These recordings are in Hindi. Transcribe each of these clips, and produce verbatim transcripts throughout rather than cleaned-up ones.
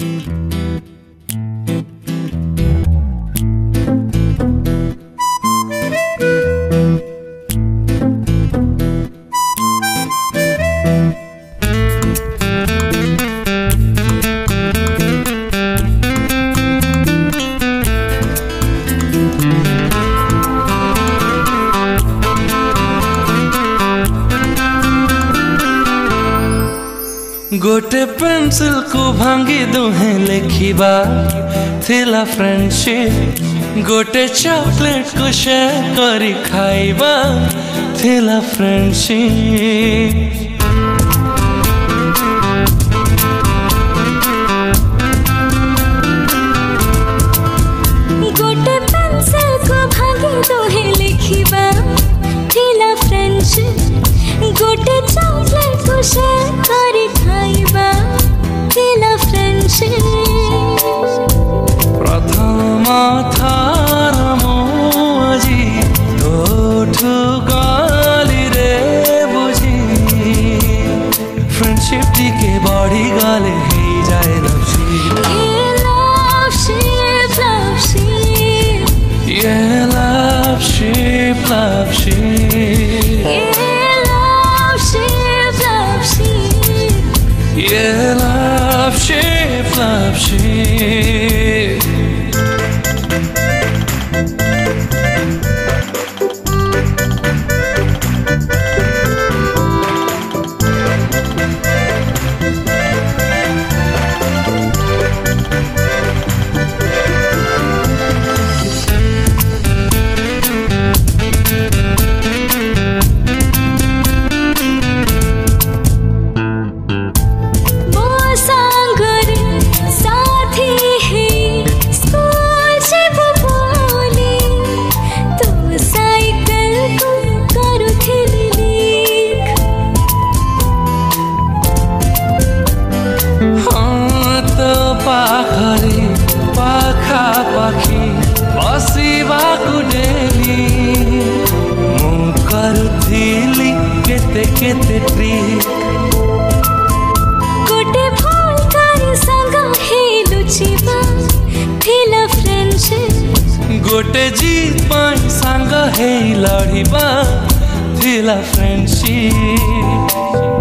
गोटे पेंसिल को भांगी दुहें लिखिबा थिला फ्रेंडशिप। गोटे चॉकलेट को शेयर करी खाइबा थिला फ्रेंडशिप। गोटे पेंसिल को भांगी दुहें लिखिबा थिला फ्रेंडशिप। गोटे चॉकलेट को शेयर करी खाइबा थिला फ्रेंडशिप। प्रथम थार मो आजी तोठु गाली रे बुझी। फ्रेंडशिप टिके बढ़ी गले ही जाए लवशिप। ये love shape love shape Yeah, love shape, love shape. पाखरी पाखा पाखी बसिबाकु डेली मु करुथिली केते केते ट्रिक। गोटे भूल करी संग हे लुचिबा थिला फ्रेंडशिप। गोटे जीत पाई संग हे लड़िबा थिला फ्रेंडशिप।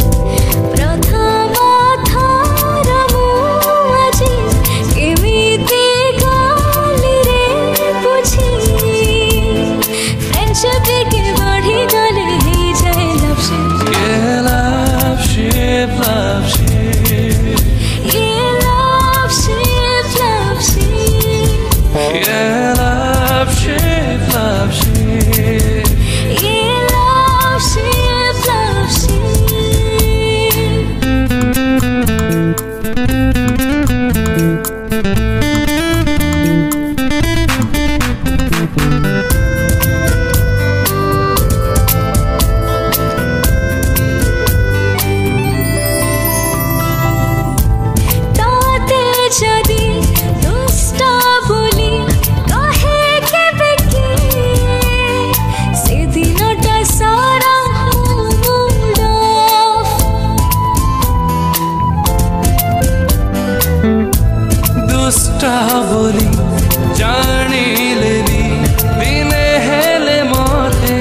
बोली जानी लेली दिने हेले मते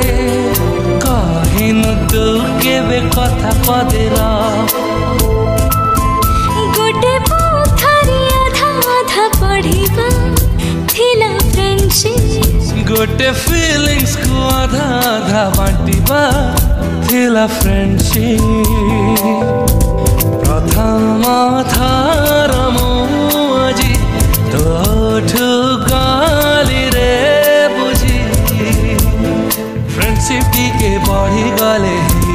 कहिन तू केबे कथा पदेला। गोटे पोथरी आधा आधा पढ़िबा थिला फ्रेंडशिप। गोटे फीलिंग्स को आधा आधा बांटिबा थिला फ्रेंडशिप। प्रथम थार मो आजी तोठु गाली रे बुझी। फ्रेंडशिप टिके बढ़ी गले